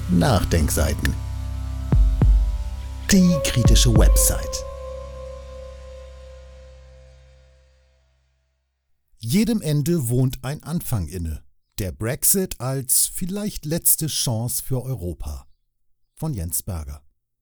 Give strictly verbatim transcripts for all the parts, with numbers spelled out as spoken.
Nachdenkseiten. Die kritische Website. Jedem Ende wohnt ein Anfang inne. Der Brexit als vielleicht letzte Chance für Europa. Von Jens Berger.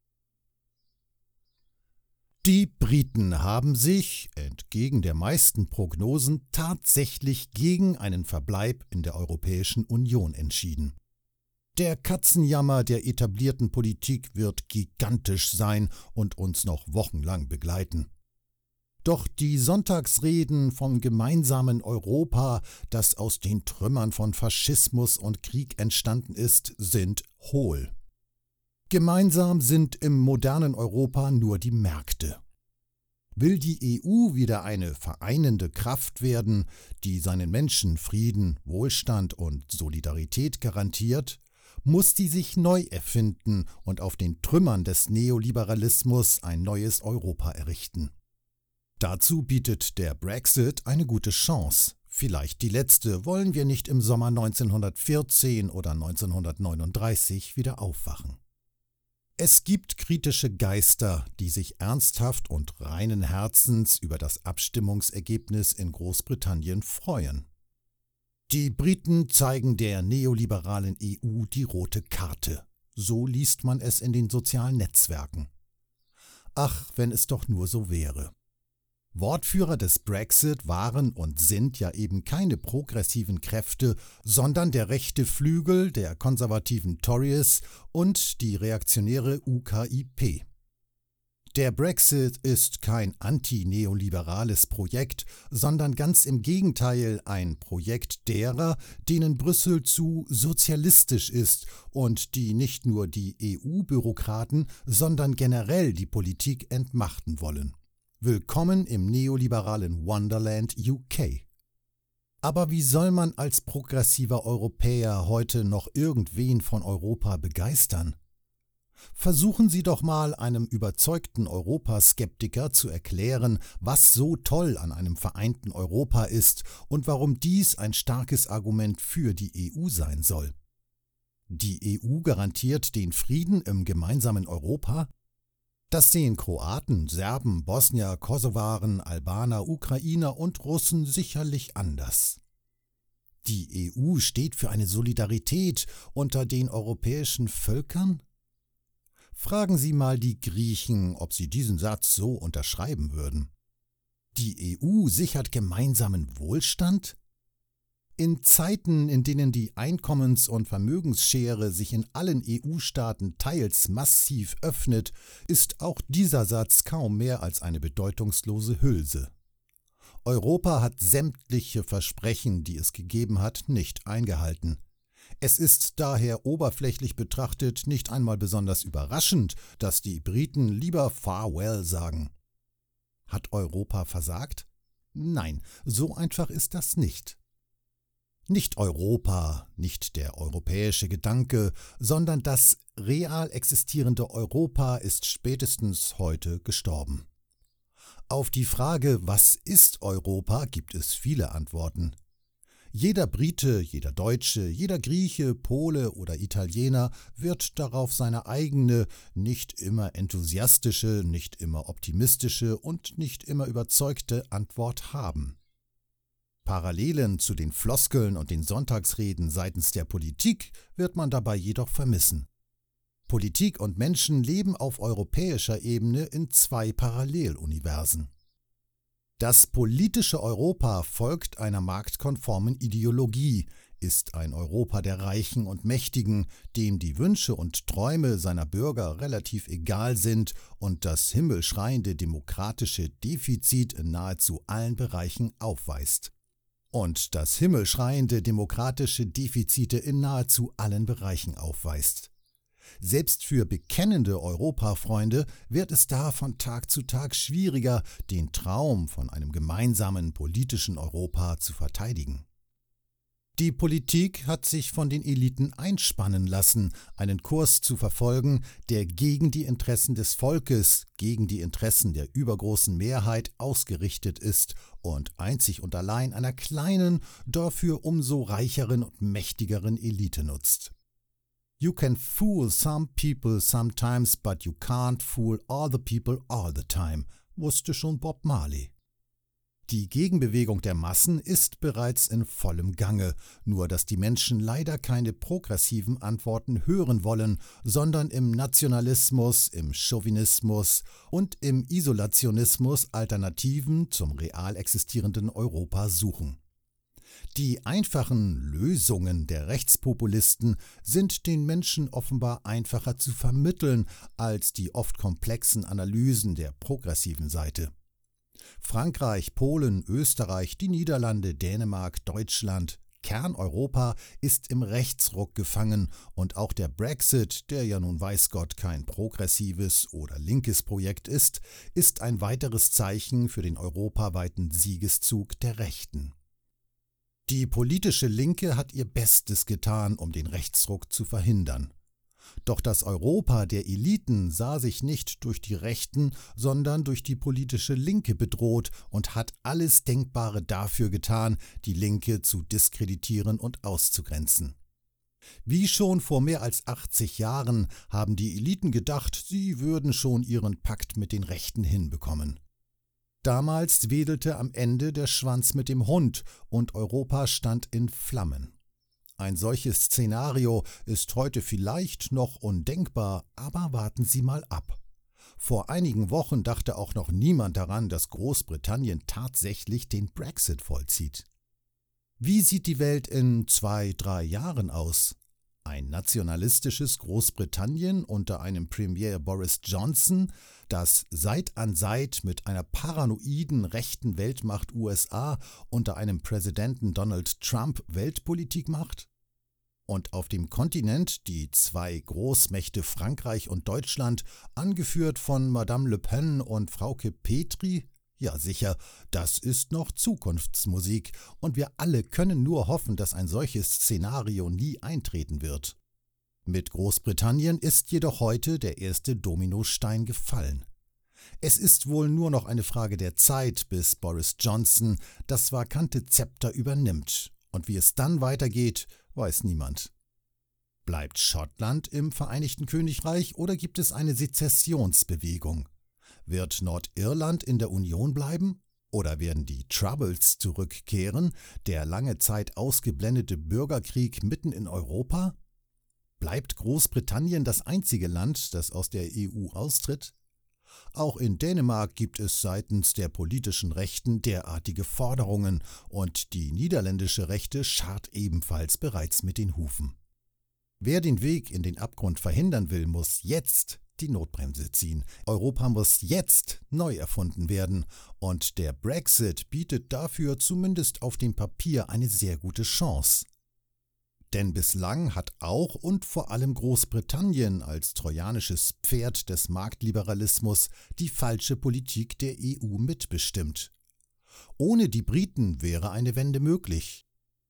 Die Briten haben sich, entgegen der meisten Prognosen, tatsächlich gegen einen Verbleib in der Europäischen Union entschieden. Der Katzenjammer der etablierten Politik wird gigantisch sein und uns noch wochenlang begleiten. Doch die Sonntagsreden vom gemeinsamen Europa, das aus den Trümmern von Faschismus und Krieg entstanden ist, sind hohl. Gemeinsam sind im modernen Europa nur die Märkte. Will die E U wieder eine vereinende Kraft werden, die seinen Menschen Frieden, Wohlstand und Solidarität garantiert, muss sie sich neu erfinden und auf den Trümmern des Neoliberalismus ein neues Europa errichten. Dazu bietet der Brexit eine gute Chance. Vielleicht die letzte, wollen wir nicht im Sommer neunzehnhundertvierzehn oder neunzehnhundertneununddreißig wieder aufwachen. Es gibt kritische Geister, die sich ernsthaft und reinen Herzens über das Abstimmungsergebnis in Großbritannien freuen. Die Briten zeigen der neoliberalen E U die rote Karte. So liest man es in den sozialen Netzwerken. Ach, wenn es doch nur so wäre. Wortführer des Brexit waren und sind ja eben keine progressiven Kräfte, sondern der rechte Flügel der konservativen Tories und die reaktionäre U K I P. Der Brexit ist kein antineoliberales Projekt, sondern ganz im Gegenteil ein Projekt derer, denen Brüssel zu sozialistisch ist und die nicht nur die E U-Bürokraten, sondern generell die Politik entmachten wollen. Willkommen im neoliberalen Wonderland U K. Aber wie soll man als progressiver Europäer heute noch irgendwen von Europa begeistern? Versuchen Sie doch mal einem überzeugten Europaskeptiker zu erklären, was so toll an einem vereinten Europa ist und warum dies ein starkes Argument für die E U sein soll. Die E U garantiert den Frieden im gemeinsamen Europa? Das sehen Kroaten, Serben, Bosnier, Kosovaren, Albaner, Ukrainer und Russen sicherlich anders. Die E U steht für eine Solidarität unter den europäischen Völkern? Fragen Sie mal die Griechen, ob sie diesen Satz so unterschreiben würden. Die E U sichert gemeinsamen Wohlstand? In Zeiten, in denen die Einkommens- und Vermögensschere sich in allen E U-Staaten teils massiv öffnet, ist auch dieser Satz kaum mehr als eine bedeutungslose Hülse. Europa hat sämtliche Versprechen, die es gegeben hat, nicht eingehalten. Es ist daher oberflächlich betrachtet nicht einmal besonders überraschend, dass die Briten lieber Farewell sagen. Hat Europa versagt? Nein, so einfach ist das nicht. Nicht Europa, nicht der europäische Gedanke, sondern das real existierende Europa ist spätestens heute gestorben. Auf die Frage, was ist Europa, gibt es viele Antworten. Jeder Brite, jeder Deutsche, jeder Grieche, Pole oder Italiener wird darauf seine eigene, nicht immer enthusiastische, nicht immer optimistische und nicht immer überzeugte Antwort haben. Parallelen zu den Floskeln und den Sonntagsreden seitens der Politik wird man dabei jedoch vermissen. Politik und Menschen leben auf europäischer Ebene in zwei Paralleluniversen. Das politische Europa folgt einer marktkonformen Ideologie, ist ein Europa der Reichen und Mächtigen, dem die Wünsche und Träume seiner Bürger relativ egal sind und das himmelschreiende demokratische Defizit in nahezu allen Bereichen aufweist. Und das himmelschreiende demokratische Defizite in nahezu allen Bereichen aufweist. Selbst für bekennende Europafreunde wird es da von Tag zu Tag schwieriger, den Traum von einem gemeinsamen politischen Europa zu verteidigen. Die Politik hat sich von den Eliten einspannen lassen, einen Kurs zu verfolgen, der gegen die Interessen des Volkes, gegen die Interessen der übergroßen Mehrheit ausgerichtet ist und einzig und allein einer kleinen, dafür umso reicheren und mächtigeren Elite nutzt. You can fool some people sometimes, but you can't fool all the people all the time, wusste schon Bob Marley. Die Gegenbewegung der Massen ist bereits in vollem Gange, nur dass die Menschen leider keine progressiven Antworten hören wollen, sondern im Nationalismus, im Chauvinismus und im Isolationismus Alternativen zum real existierenden Europa suchen. Die einfachen Lösungen der Rechtspopulisten sind den Menschen offenbar einfacher zu vermitteln als die oft komplexen Analysen der progressiven Seite. Frankreich, Polen, Österreich, die Niederlande, Dänemark, Deutschland, Kerneuropa ist im Rechtsruck gefangen und auch der Brexit, der ja nun weiß Gott kein progressives oder linkes Projekt ist, ist ein weiteres Zeichen für den europaweiten Siegeszug der Rechten. Die politische Linke hat ihr Bestes getan, um den Rechtsruck zu verhindern. Doch das Europa der Eliten sah sich nicht durch die Rechten, sondern durch die politische Linke bedroht und hat alles Denkbare dafür getan, die Linke zu diskreditieren und auszugrenzen. Wie schon vor mehr als achtzig Jahren haben die Eliten gedacht, sie würden schon ihren Pakt mit den Rechten hinbekommen. Damals wedelte am Ende der Schwanz mit dem Hund und Europa stand in Flammen. Ein solches Szenario ist heute vielleicht noch undenkbar, aber warten Sie mal ab. Vor einigen Wochen dachte auch noch niemand daran, dass Großbritannien tatsächlich den Brexit vollzieht. Wie sieht die Welt in zwei, drei Jahren aus? Ein nationalistisches Großbritannien unter einem Premier Boris Johnson, das Seit an Seit mit einer paranoiden rechten Weltmacht U S A unter einem Präsidenten Donald Trump Weltpolitik macht? Und auf dem Kontinent die zwei Großmächte Frankreich und Deutschland, angeführt von Madame Le Pen und Frauke Petri? Ja sicher, das ist noch Zukunftsmusik und wir alle können nur hoffen, dass ein solches Szenario nie eintreten wird. Mit Großbritannien ist jedoch heute der erste Dominostein gefallen. Es ist wohl nur noch eine Frage der Zeit, bis Boris Johnson das vakante Zepter übernimmt. Und wie es dann weitergeht, weiß niemand. Bleibt Schottland im Vereinigten Königreich oder gibt es eine Sezessionsbewegung? Wird Nordirland in der Union bleiben? Oder werden die Troubles zurückkehren, der lange Zeit ausgeblendete Bürgerkrieg mitten in Europa? Bleibt Großbritannien das einzige Land, das aus der E U austritt? Auch in Dänemark gibt es seitens der politischen Rechten derartige Forderungen und die niederländische Rechte scharrt ebenfalls bereits mit den Hufen. Wer den Weg in den Abgrund verhindern will, muss jetzt die Notbremse ziehen. Europa muss jetzt neu erfunden werden und der Brexit bietet dafür zumindest auf dem Papier eine sehr gute Chance. Denn bislang hat auch und vor allem Großbritannien als trojanisches Pferd des Marktliberalismus die falsche Politik der E U mitbestimmt. Ohne die Briten wäre eine Wende möglich.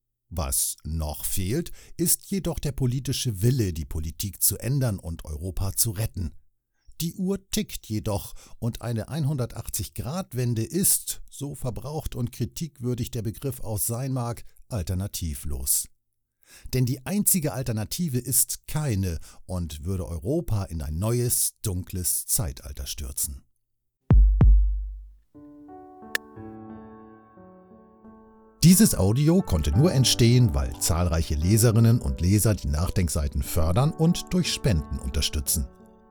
Was noch fehlt, ist jedoch der politische Wille, die Politik zu ändern und Europa zu retten. Die Uhr tickt jedoch und eine hundertachtzig-Grad-Wende ist, so verbraucht und kritikwürdig der Begriff auch sein mag, alternativlos. Denn die einzige Alternative ist keine und würde Europa in ein neues, dunkles Zeitalter stürzen. Dieses Audio konnte nur entstehen, weil zahlreiche Leserinnen und Leser die Nachdenkseiten fördern und durch Spenden unterstützen.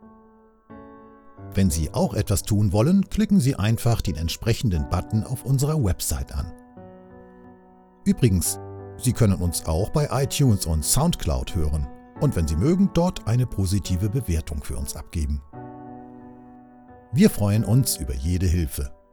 Wenn Sie auch etwas tun wollen, klicken Sie einfach den entsprechenden Button auf unserer Website an. Übrigens, Sie können uns auch bei iTunes und Soundcloud hören und wenn Sie mögen, dort eine positive Bewertung für uns abgeben. Wir freuen uns über jede Hilfe.